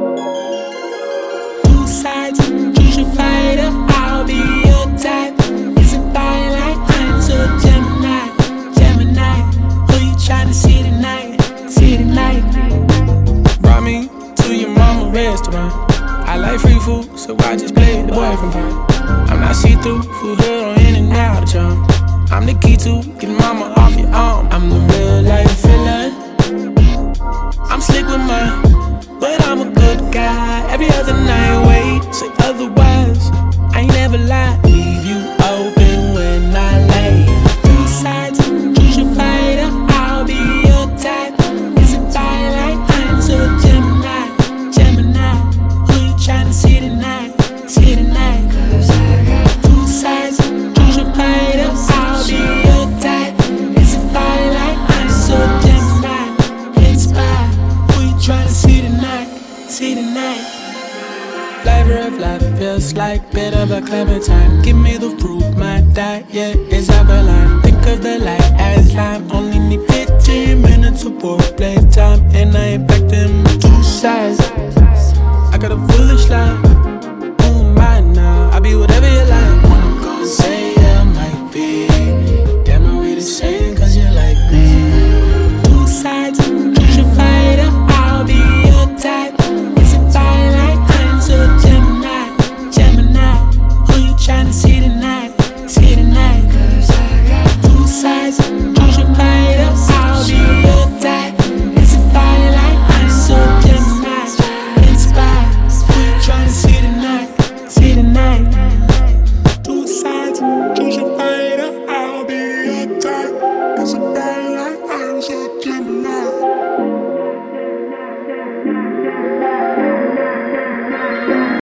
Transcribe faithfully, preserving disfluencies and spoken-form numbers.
Two sides, choose your fighter. I'll be your type. Is it fire like Prince or Gemini? Gemini, who you tryna see tonight? See tonight. Brought me to your mama restaurant. I like free food, so I just played the boyfriend part. I'm not see-through, food hood on in and out of charm. I'm the key to getting mama off your arm. I'm the real life villain. I'm slick with mine, but I'm a good guy. Every other night, wait, say otherwise. I ain't never lie, leave you open when I lay. Two sides, choose your fighter. I'll be your type. Is it fire like Prince or Gemini? Gemini, who you tryna see tonight? See tonight. Two sides, choose your fighter. I'll be your type. Is it fire like Prince or Gemini? Inspire, who you tryna see tonight? See tonight. Flavor of life feels like bit of a clementine. Give me the fruit, my diet is alkaline. Think of the light as lime. Only need fifteen minutes of foreplay time, and I ain't back them two sides. I got a foolish lie.